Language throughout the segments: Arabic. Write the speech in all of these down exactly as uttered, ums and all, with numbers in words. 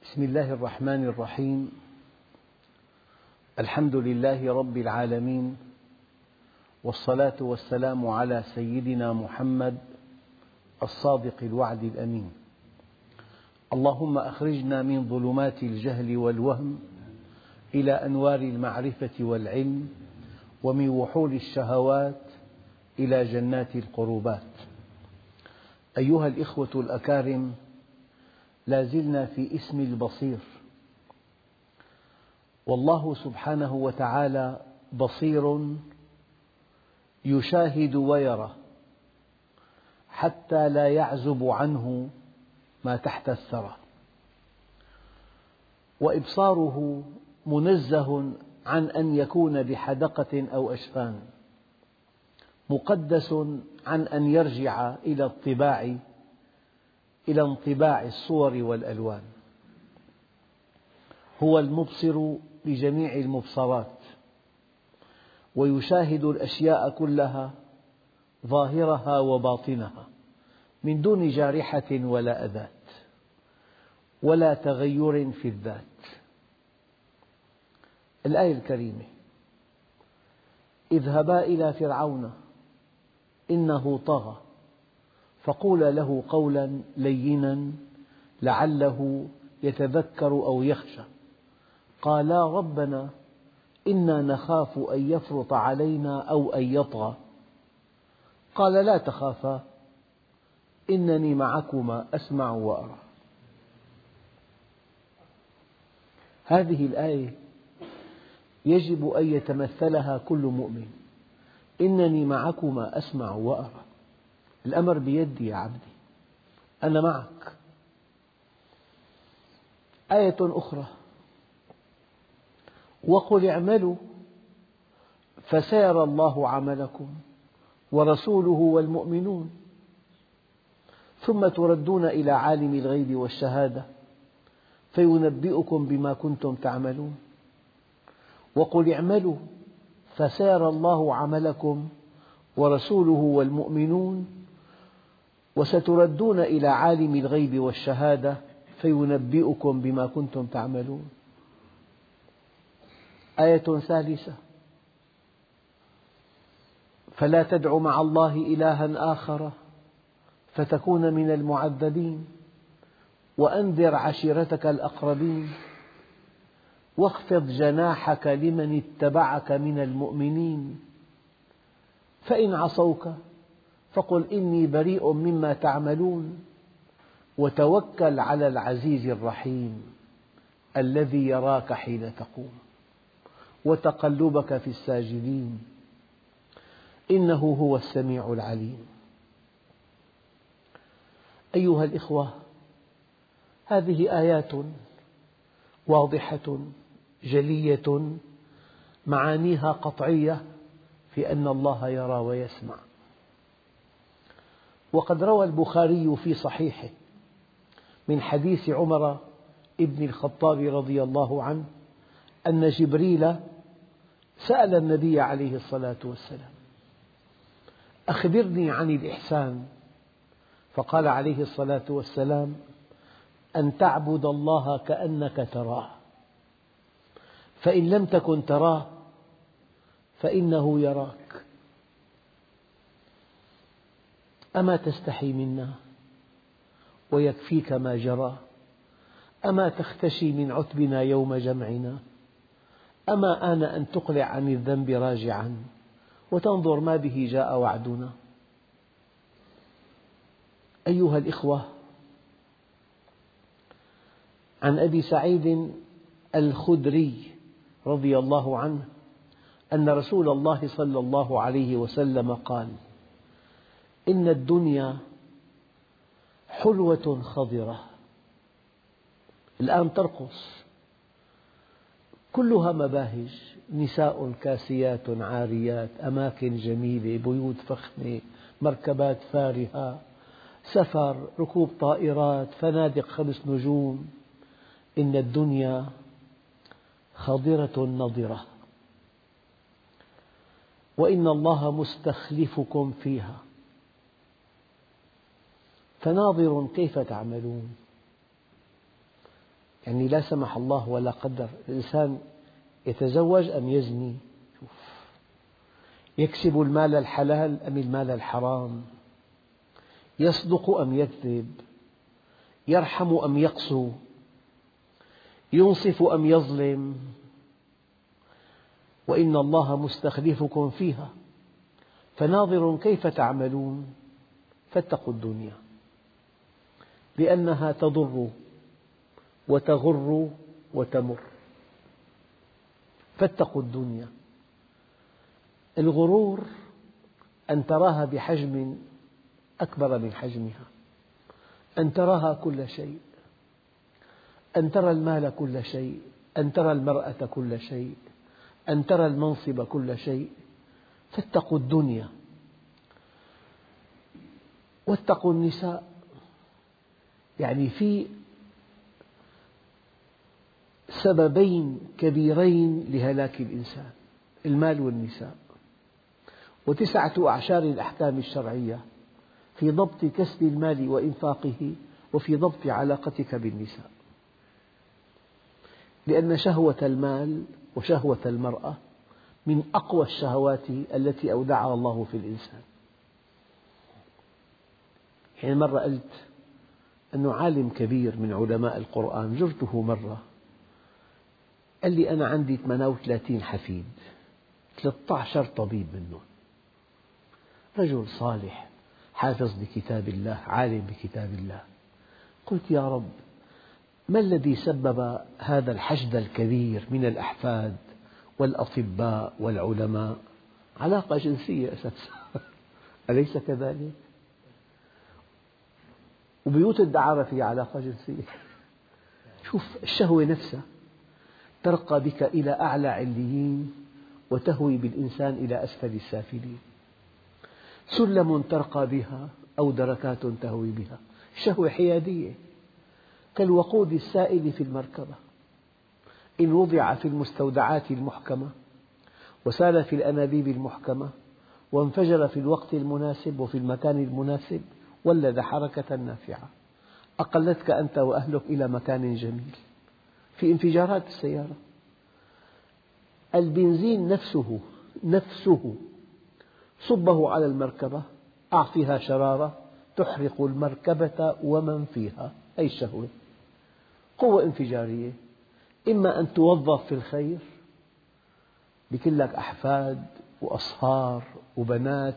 بسم الله الرحمن الرحيم. الحمد لله رب العالمين، والصلاة والسلام على سيدنا محمد الصادق الوعد الأمين. اللهم أخرجنا من ظلمات الجهل والوهم إلى أنوار المعرفة والعلم، ومن وحول الشهوات إلى جنات القربات. أيها الإخوة الأكارم، لا زلنا في اسم البصير، والله سبحانه وتعالى بصير يشاهد ويرى، حتى لا يعزب عنه ما تحت الثرى، وإبصاره منزه عن أن يكون بحدقة أو أجفان، مقدس عن أن يرجع إلى الطباع إلى انطباع الصور والألوان. هو المبصر لجميع المبصرات، ويشاهد الأشياء كلها ظاهرها وباطنها من دون جارحة ولا أذات ولا تغير في الذات. الآية الكريمة: اذهبا إلى فرعون إنه طغى فقولا له قولا لينا لعله يتذكر أو يخشى قالا ربنا إنا نخاف أن يفرط علينا أو أن يطغى قال لا تخافا إنني معكما أسمع وأرى. هذه الآية يجب أن يتمثلها كل مؤمن. إنني معكما أسمع وأرى، الأمر بيدي يا عبدي، أنا معك. آية أخرى: وقل اعملوا فسيرى الله عملكم ورسوله والمؤمنون ثم تردون إلى عالم الغيب والشهادة فينبئكم بما كنتم تعملون. وقل اعملوا فسيرى الله عملكم ورسوله والمؤمنون وستردون إلى عالم الغيب والشهادة فينبئكم بما كنتم تعملون. آية ثالثة: فلا تدع مع الله إلها آخر فتكون من المعذبين وأنذر عشيرتك الأقربين واخفض جناحك لمن اتبعك من المؤمنين فإن عصوك فقل إني بريء مما تعملون وتوكل على العزيز الرحيم الذي يراك حين تقوم وتقلبك في الساجدين إنه هو السميع العليم. أيها الإخوة، هذه آيات واضحة جلية معانيها قطعية في أن الله يرى ويسمع. وقد روى البخاري في صحيحه من حديث عمر ابن الخطاب رضي الله عنه أن جبريل سأل النبي عليه الصلاة والسلام: أخبرني عن الإحسان، فقال عليه الصلاة والسلام: أن تعبد الله كأنك تراه، فإن لم تكن تراه فإنه يراك. أما تستحي منا ويكفيك ما جرى؟ أما تختشي من عتبنا يوم جمعنا؟ أما آن أن تقلع عن الذنب راجعا وتنظر ما به جاء وعدنا؟ أيها الإخوة، عن أبي سعيد الخدري رضي الله عنه أن رسول الله صلى الله عليه وسلم قال: إن الدنيا حلوة خضرة، الآن ترقص، كلها مباهج، نساء كاسيات عاريات، أماكن جميلة، بيوت فخمة، مركبات فارهة، سفر، ركوب طائرات، فنادق خمس نجوم. إن الدنيا خضرة نضرة وإن الله مستخلفكم فيها فناظر كيف تعملون. يعني لا سمح الله ولا قدر الإنسان يتزوج أم يزني، يكسب المال الحلال أم المال الحرام، يصدق أم يكذب، يرحم أم يقسو، ينصف أم يظلم. وإن الله مستخلفكم فيها فناظر كيف تعملون فاتقوا الدنيا لأنها تضر وتغر وتمر. فاتقوا الدنيا. الغرور أن تراها بحجم أكبر من حجمها، أن تراها كل شيء، أن ترى المال كل شيء، أن ترى المرأة كل شيء، أن ترى المنصب كل شيء. فاتقوا الدنيا. واتقوا النساء. يعني في سببين كبيرين لهلاك الإنسان: المال والنساء. وتسعة أعشار الأحكام الشرعية في ضبط كسب المال وإنفاقه وفي ضبط علاقتك بالنساء، لأن شهوة المال وشهوة المرأة من أقوى الشهوات التي أودعها الله في الإنسان. يعني مرة قلت أنه عالم كبير من علماء القرآن زرته مرة، قال لي أنا عندي ثمانية وثلاثين حفيد، ثلاثة عشر طبيب منهم، رجل صالح حافظ لكتاب الله، عالم بكتاب الله. قلت يا رب، ما الذي سبب هذا الحشد الكبير من الأحفاد والأطباء والعلماء؟ علاقة جنسية أساسا أليس كذلك؟ وبيوت الدعارة فيها علاقة جنسية. شوف الشهوة نفسها ترقى بك إلى أعلى عليين وتهوي بالإنسان إلى أسفل السافلين. سلم ترقى بها أو دركات تهوي بها. الشهوة حيادية كالوقود السائل في المركبة، إن وضع في المستودعات المحكمة وسال في الأنابيب المحكمة وانفجر في الوقت المناسب وفي المكان المناسب ولد حركة نافعة أقلتك أنت وأهلك إلى مكان جميل. في انفجارات السيارة، البنزين نفسه نفسه صبه على المركبة، أعطها شرارة تحرق المركبة ومن فيها. أي الشهوة قوة انفجارية، إما أن توظف في الخير بيكون لك أحفاد وأصهار وبنات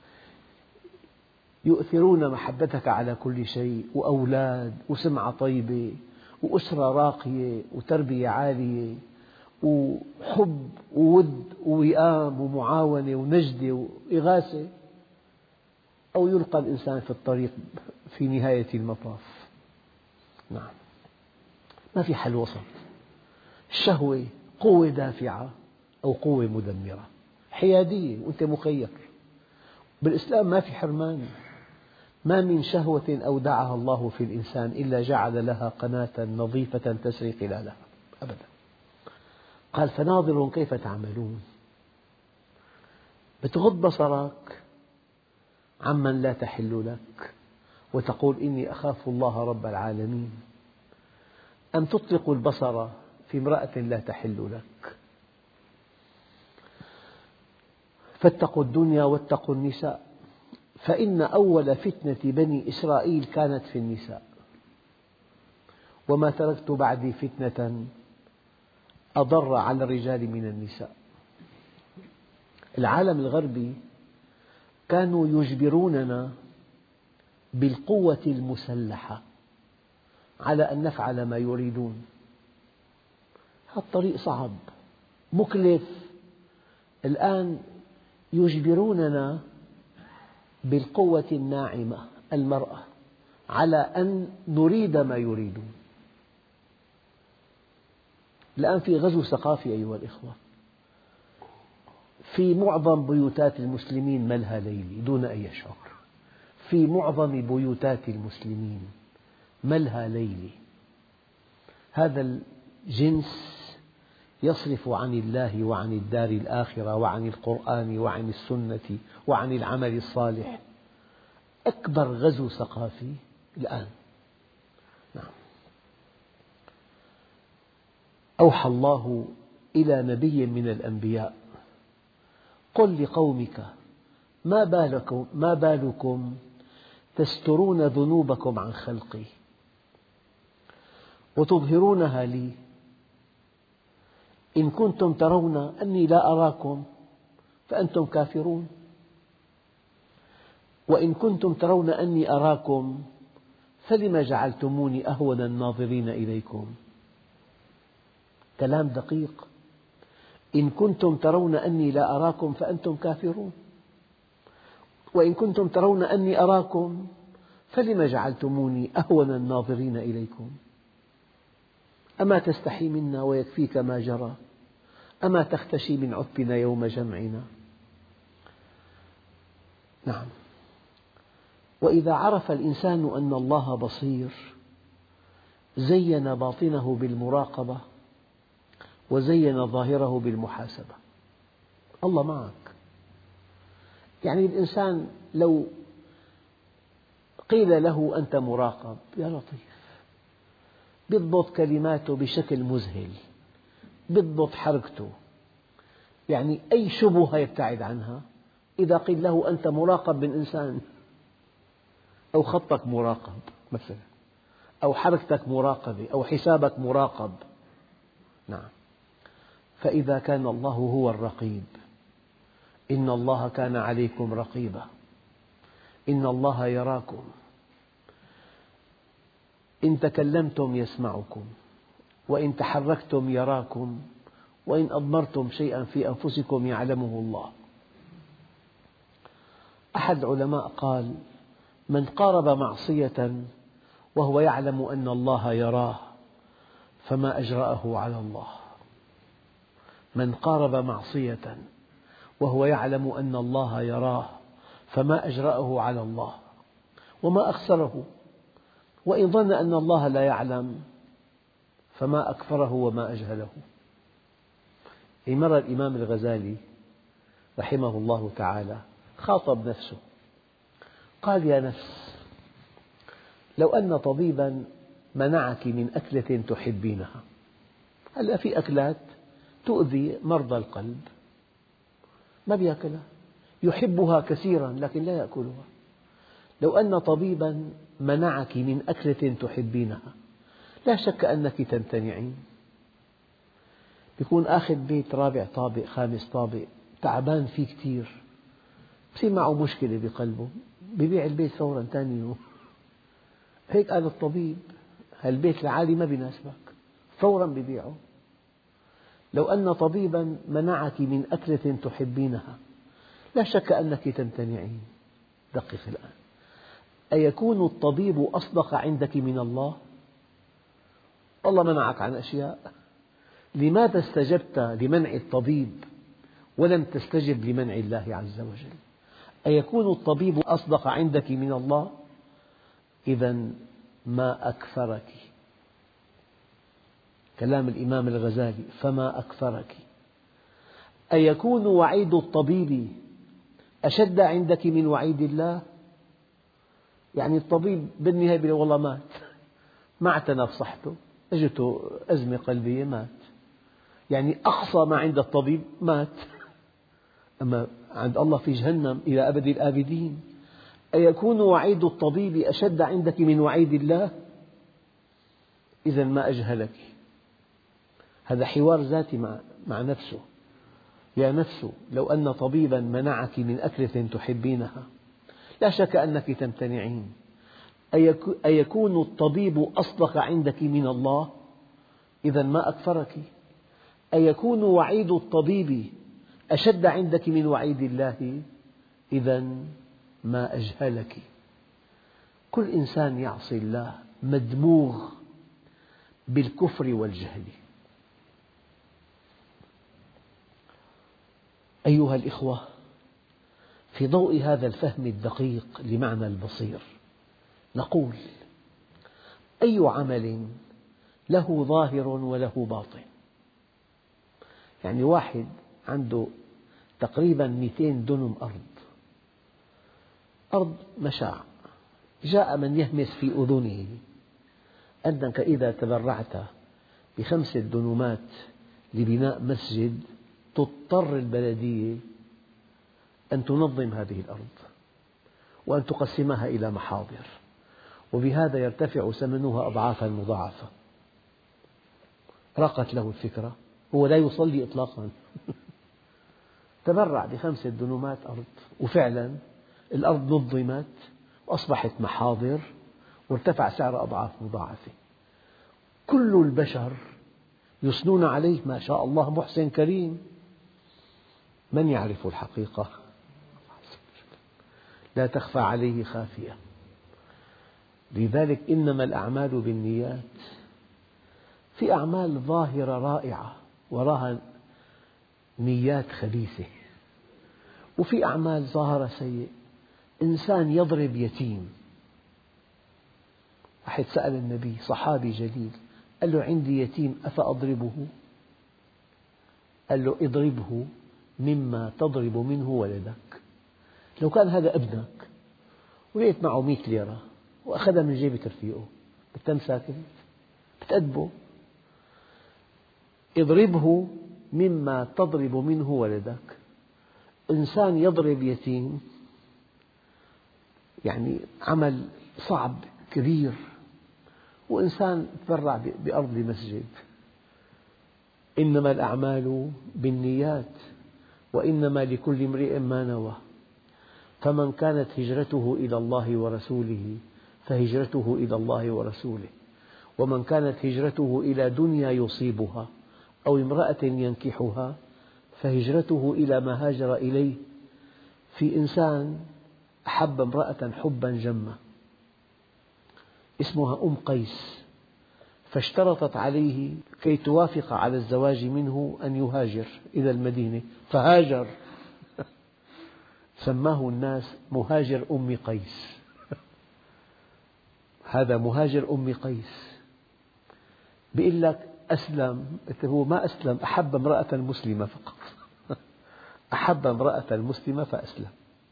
يؤثرون محبتك على كل شيء، وأولاد وسمعة طيبة وأسرة راقية وتربية عالية وحب وود ووئام ومعاونة ونجدة وإغاثة، أو يلقى الإنسان في الطريق في نهاية المطاف. نعم، ما في حل وسط. الشهوة قوة دافعة أو قوة مدمرة، حيادية وأنت مخير. بالإسلام ما في حرمان. ما من شهوة أودعها الله في الإنسان إلا جعل لها قناة نظيفة تسري خلالها أبدا. قال فناظر كيف تعملون. بتغض بصرك عمن لا تحل لك وتقول إني أخاف الله رب العالمين، أم تطلق البصر في امرأة لا تحل لك. فاتقوا الدنيا واتقوا النساء، فإن أول فتنة بني إسرائيل كانت في النساء، وما تركت بعدي فتنة أضر على الرجال من النساء. العالم الغربي كانوا يجبروننا بالقوة المسلحة على أن نفعل ما يريدون. هذا الطريق صعب مكلف. الآن يجبروننا بالقوة الناعمة المرأة على أن نريد ما يريدون. الآن في غزو ثقافي أيها الإخوة. في معظم بيوتات المسلمين ملهى ليلي دون أن يشعر. في معظم بيوتات المسلمين ملهى ليلي. هذا الجنس يصرف عن الله وعن الدار الآخرة وعن القرآن وعن السنة وعن العمل الصالح. أكبر غزو ثقافي الآن. نعم. أوحى الله إلى نبي من الأنبياء: قل لقومك ما بالكم, ما بالكم تسترون ذنوبكم عن خلقي وتظهرونها لي، إن كنتم ترون أني لا أراكم فأنتم كافرون، وإن كنتم ترون أني أراكم فلم جعلتموني أهون الناظرين إليكم. كلام دقيق. إن كنتم ترون أني لا أراكم فأنتم كافرون، وإن كنتم ترون أني أراكم فلم جعلتموني أهون الناظرين إليكم. أما تستحي منا ويكفيك ما جرى، أما تختشي من عتبنا يوم جمعنا. نعم. وإذا عرف الإنسان أن الله بصير زين باطنه بالمراقبة وزين ظاهره بالمحاسبة. الله معك. يعني الإنسان لو قيل له أنت مراقب، يا لطيف، يضبط كلماته بشكل مذهل، يضبط حركته، يعني أي شبهة يبتعد عنها. إذا قيل له أنت مراقب من إنسان، أو خطك مراقب مثلا، أو حركتك مراقبة، أو حسابك مراقب. نعم. فإذا كان الله هو الرقيب، إن الله كان عليكم رقيبا، إن الله يراكم، إن تكلمتم يسمعكم، وإن تحركتم يراكم، وإن أضمرتم شيئا في أنفسكم يعلمه الله. أحد العلماء قال: من قارب معصية وهو يعلم أن الله يراه فما أجرأه على الله. من قارب معصية وهو يعلم أن الله يراه فما أجرأه على الله وما أخسره، وإن ظن أن الله لا يعلم فما أكفره وما أجهله. مرة الإمام الغزالي رحمه الله تعالى خاطب نفسه، قال: يا نفس، لو أن طبيبا منعك من أكلة تحبينها. هلأ في أكلات تؤذي مرضى القلب ما بيأكلها، يحبها كثيرا لكن لا يأكلها. لو أن طبيبا منعك من أكلة تحبينها لا شك أنك تمتنعين. يكون آخذ بيت رابع طابق خامس طابق تعبان فيه كثير، بصير معه مشكلة بقلبه، بيبيع البيت فورا ثاني يوم. هيك قال الطبيب: هالبيت العالي ما بيناسبك، فورا بيبيعه. لو أن طبيبا منعك من أكلة تحبينها لا شك أنك تمتنعين. دقق الآن، أيكون الطبيب أصدق عندك من الله؟ الله منعك عن أشياء، لماذا استجبت لمنع الطبيب ولم تستجب لمنع الله عز وجل؟ أيكون الطبيب أصدق عندك من الله؟ إذا ما أكثرك. كلام الإمام الغزالي: فما أكثرك. أيكون وعيد الطبيب أشد عندك من وعيد الله؟ يعني الطبيب بالنهاية بيقول والله مات، ما اعتنى بصحته، أجته أزمة قلبية مات، يعني أقصى ما عند الطبيب مات. أما عند الله في جهنم إلى أبد الآبدين. أيكون وعيد الطبيب أشد عندك من وعيد الله؟ إذا ما أجهلك. هذا حوار ذاتي مع, مع نفسه. يا نفس، لو أن طبيبا منعك من أكلة تحبينها لا شك أنك تمتنعين. أيكون الطبيب أصدق عندك من الله؟ إذا ما أكثرك. أيكون وعيد الطبيب أشد عندك من وعيد الله؟ إذا ما أجهلك. كل إنسان يعصي الله مدموغ بالكفر والجهل. أيها الإخوة، في ضوء هذا الفهم الدقيق لمعنى البصير نقول: أي عمل له ظاهر وله باطن؟ يعني واحد عنده تقريبا مئتين دنم أرض، أرض مشاع، جاء من يهمس في أذنه أنك إذا تبرعت بخمسة دنومات لبناء مسجد تضطر البلدية أن تنظم هذه الأرض وأن تقسمها إلى محاضر، وبهذا يرتفع ثمنها أضعافا مضاعفة. راقت له الفكرة، هو لا يصلي إطلاقا تبرع بخمسة دنومات أرض، وفعلا الأرض نظمت وأصبحت محاضر وارتفع سعر أضعاف مضاعفة. كل البشر يثنون عليه، ما شاء الله محسن كريم. من يعرف الحقيقة؟ لا تخفى عليه خافية. لذلك إنما الأعمال بالنيات. في أعمال ظاهرة رائعة وراها نيات خبيثة، وفي أعمال ظاهرة سيئة. إنسان يضرب يتيم، واحد سأل النبي، صحابي جليل، قال له: عندي يتيم أفأضربه؟ قال له: اضربه مما تضرب منه ولدك. لو كان هذا ابنك ولقيت معه مئة ليرة وأخذها من جيب رفيقه، بتتم ساكت؟ بتأدبه. اضربه مما تضرب منه ولدك. إنسان يضرب يتيم يعني عمل صعب كبير، وإنسان تبرع بأرض مسجد. إنما الأعمال بالنيات وإنما لكل امرئ ما نوى، فمن كانت هجرته إلى الله ورسوله فهجرته إلى الله ورسوله، ومن كانت هجرته إلى دنيا يصيبها أو امرأة ينكحها فهجرته إلى ما هاجر إليه. في إنسان أحب امرأة حبا جما اسمها أم قيس، فاشترطت عليه كي توافق على الزواج منه أن يهاجر إلى المدينة، فهاجر. سماه الناس مهاجر أم قيس. هذا مهاجر أم قيس. بيقول لك أسلم، هو ما أسلم، أحب امرأة مسلمة فقط. أحب امرأة مسلمة فأسلم.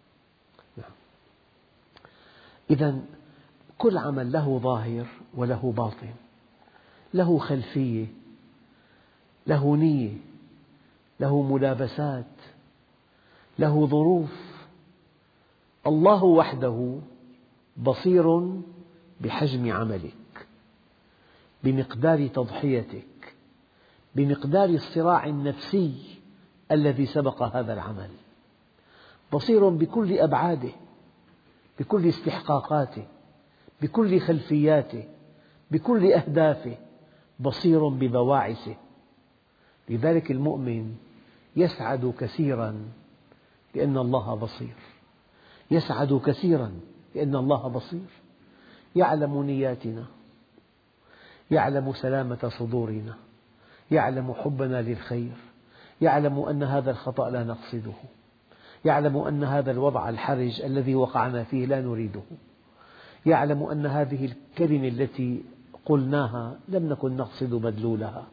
إذن كل عمل له ظاهر وله باطن، له خلفية، له نية، له ملابسات، له ظروف. الله وحده بصير بحجم عملك، بمقدار تضحيتك، بمقدار الصراع النفسي الذي سبق هذا العمل. بصير بكل أبعاده، بكل استحقاقاته، بكل خلفياته، بكل أهدافه، بصير ببواعثه. لذلك المؤمن يسعد كثيرا لأن الله بصير، يسعد كثيرا لأن الله بصير، يعلم نياتنا، يعلم سلامة صدورنا، يعلم حبنا للخير، يعلم أن هذا الخطأ لا نقصده، يعلم أن هذا الوضع الحرج الذي وقعنا فيه لا نريده، يعلم أن هذه الكلمة التي قلناها لم نكن نقصد مدلولها.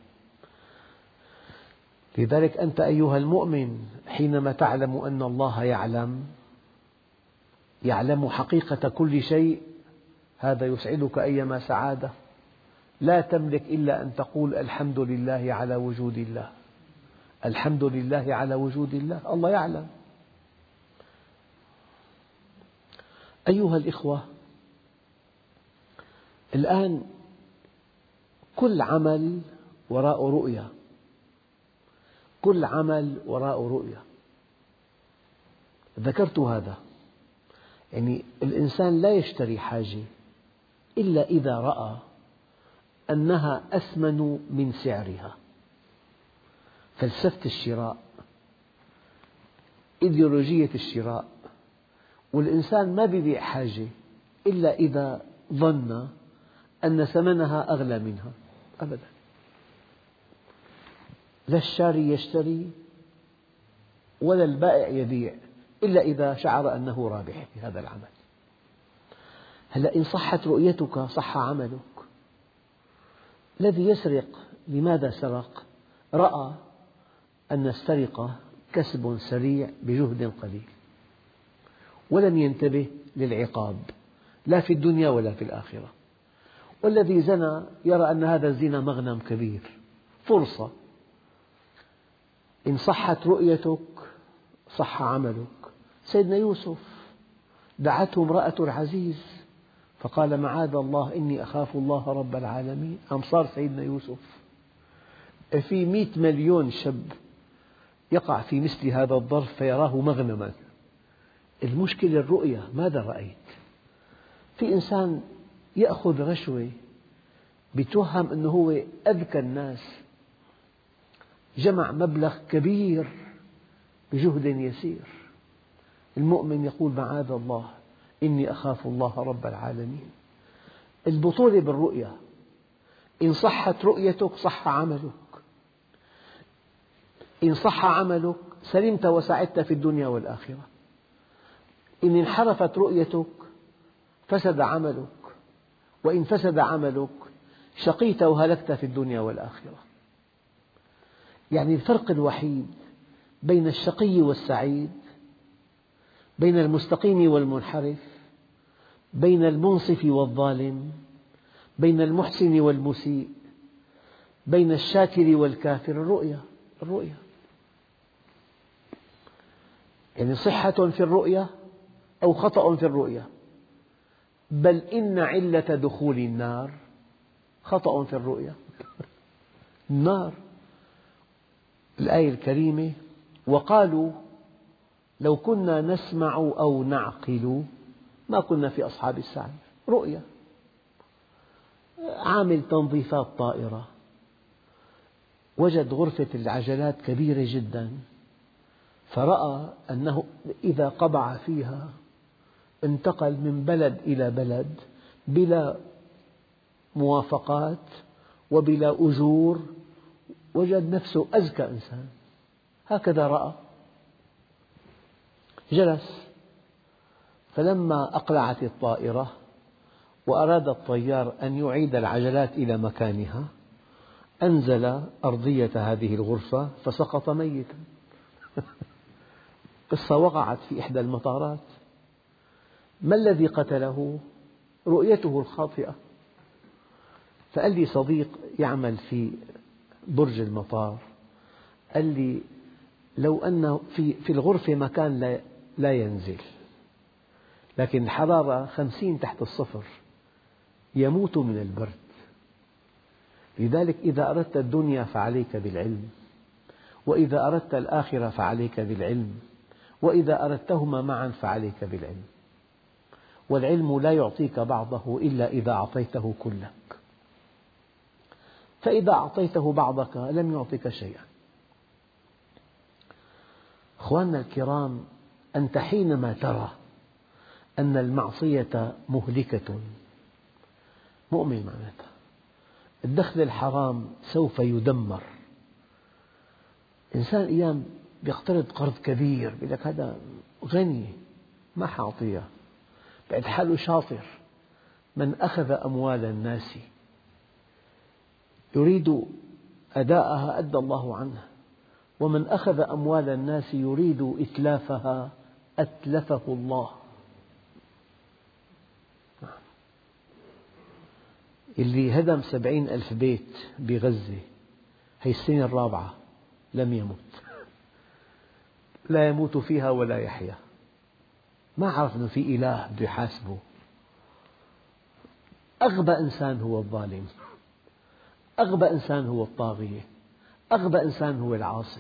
لذلك أنت أيها المؤمن حينما تعلم أن الله يعلم، يعلم حقيقة كل شيء، هذا يسعدك أيما سعادة. لا تملك إلا أن تقول الحمد لله على وجود الله، الحمد لله على وجود الله. الله يعلم. أيها الإخوة، الآن كل عمل وراء رؤية، كل عمل وراء رؤية. ذكرت هذا، يعني الإنسان لا يشتري حاجة إلا إذا رأى أنها أثمن من سعرها. فلسفة الشراء، إيديولوجية الشراء. والإنسان ما يبيع حاجة إلا إذا ظن أن ثمنها أغلى منها أبدا. لا الشاري يشتري ولا البائع يبيع إلا إذا شعر أنه رابح في هذا العمل. هلأ إن صحت رؤيتك صح عملك. الذي يسرق لماذا سرق؟ رأى أن السرقة كسب سريع بجهد قليل، ولم ينتبه للعقاب لا في الدنيا ولا في الآخرة. والذي زنى يرى أن هذا الزنا مغنم كبير، فرصة. إن صحت رؤيتك صح عملك. سيدنا يوسف دعته امرأة العزيز فقال معاذ الله إني أخاف الله رب العالمين، أم صار سيدنا يوسف. في مئة مليون شاب يقع في مثل هذا الظرف فيراه مغنما. المشكلة الرؤية، ماذا رأيت؟ في إنسان يأخذ رشوة بيتوهم أنه هو أذكى الناس، جمع مبلغ كبير بجهد يسير. المؤمن يقول معاذ الله إني أخاف الله رب العالمين. البطولة بالرؤية. إن صحت رؤيتك صح عملك. إن صح عملك سلمت وسعدت في الدنيا والآخرة. إن انحرفت رؤيتك فسد عملك، وإن فسد عملك شقيت وهلكت في الدنيا والآخرة. يعني الفرق الوحيد بين الشقي والسعيد، بين المستقيم والمنحرف، بين المنصف والظالم، بين المحسن والمسيء، بين الشاكر والكافر الرؤية. الرؤية يعني صحة في الرؤية أو خطأ في الرؤية. بل إن علة دخول النار خطأ في الرؤية. النار. الآية الكريمة وقالوا لو كنا نسمع أو نعقل ما كنا في أصحاب السعير. رؤية. عامل تنظيفات طائرة وجد غرفة العجلات كبيرة جدا، فرأى أنه إذا قبع فيها انتقل من بلد إلى بلد بلا موافقات وبلا أجور، وجد نفسه أذكى إنسان. هكذا رأى. جلس، فلما أقلعت الطائرة وأراد الطيار أن يعيد العجلات إلى مكانها أنزل أرضية هذه الغرفة فسقط ميتا. قصة وقعت في إحدى المطارات. ما الذي قتله؟ رؤيته الخاطئة. فقال لي صديق يعمل في برج المطار، قال لي لو أن في في الغرفة مكان لا لا ينزل، لكن الحرارة خمسين تحت الصفر، يموت من البرد. لذلك إذا أردت الدنيا فعليك بالعلم، وإذا أردت الآخرة فعليك بالعلم، وإذا أردتهما معا فعليك بالعلم. والعلم لا يعطيك بعضه إلا إذا أعطيته كلك، فإذا أعطيته بعضك لم يعطك شيئا. أخواننا الكرام، أنت حينما ترى أن المعصية مهلكة، مؤمن معناتها الدخل الحرام سوف يدمر. إنسان أيام يقترض قرض كبير، يقول لك هذا غني ما حأعطيه، بعد حاله شاطر. من أخذ أموال الناس يريد أداءها أدى الله عنه، ومن أخذ أموال الناس يريد إتلافها أتلفه الله. اللي هدم سبعين ألف بيت بغزة هي السنة الرابعة لم يمت، لا يموت فيها ولا يحيا. ما عرف أنه في إله بده يحاسبه. أغبى إنسان هو الظالم، أغبى إنسان هو الطاغية، أغبى إنسان هو العاصي.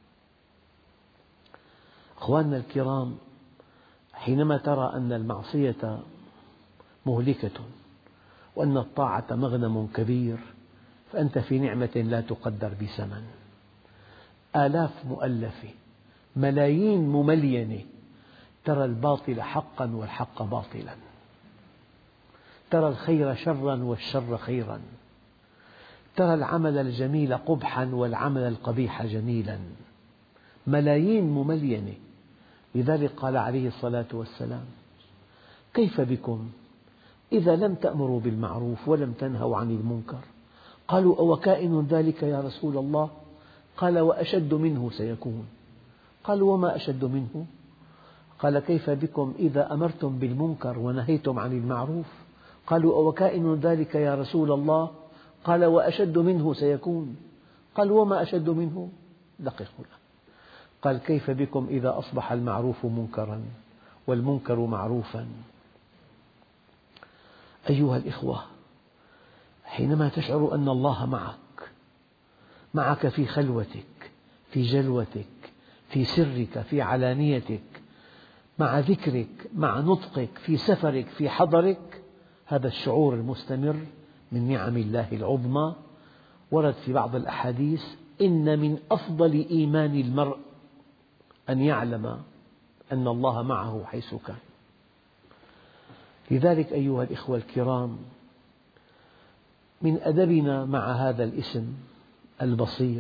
أخواننا الكرام، حينما ترى أن المعصية مهلكة وأن الطاعة مغنم كبير فأنت في نعمة لا تقدر بثمن. آلاف مؤلفة، ملايين مملينة ترى الباطل حقا والحق باطلا، ترى الخير شرا والشر خيرا، ترى العمل الجميل قبحا والعمل القبيح جميلا. ملايين مملينة. لذلك قال عليه الصلاة والسلام: كيف بكم إذا لم تأمروا بالمعروف ولم تنهوا عن المنكر؟ قالوا: أو كائن ذلك يا رسول الله؟ قال: وأشد منه سيكون. قالوا: وما أشد منه؟ قال: كيف بكم إذا أمرتم بالمنكر ونهيتم عن المعروف؟ قالوا: أو كائن ذلك يا رسول الله؟ قال: وأشد منه سيكون. قال وما أشد منه؟ دققوا له. قال كيف بكم إذا أصبح المعروف منكرا والمنكر معروفا. أيها الإخوة، حينما تشعر أن الله معك، معك في خلوتك، في جلوتك، في سرك، في علانيتك، مع ذكرك، مع نطقك، في سفرك، في حضرك، هذا الشعور المستمر من نعم الله العظمى. ورد في بعض الأحاديث إن من أفضل إيمان المرء أن يعلم أن الله معه حيث كان. لذلك أيها الإخوة الكرام، من أدبنا مع هذا الاسم البصير،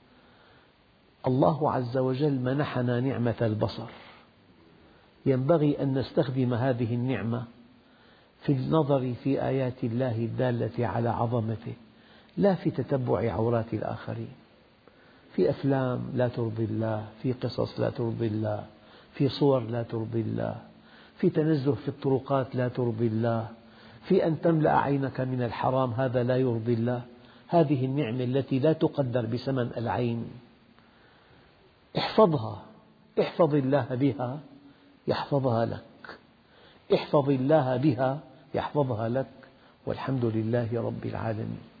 الله عز وجل منحنا نعمة البصر، ينبغي أن نستخدم هذه النعمة في النظر في آيات الله الدالة على عظمته، لا في تتبع عورات الآخرين، في أفلام لا ترضي الله، في قصص لا ترضي الله، في صور لا ترضي الله، في تنزه في الطرقات لا ترضي الله، في أن تملأ عينك من الحرام، هذا لا يرضي الله. هذه النعمة التي لا تقدر بثمن العين، احفظها، احفظ الله بها يحفظها لك، احفظ الله بها يحفظها لك، والحمد لله رب العالمين.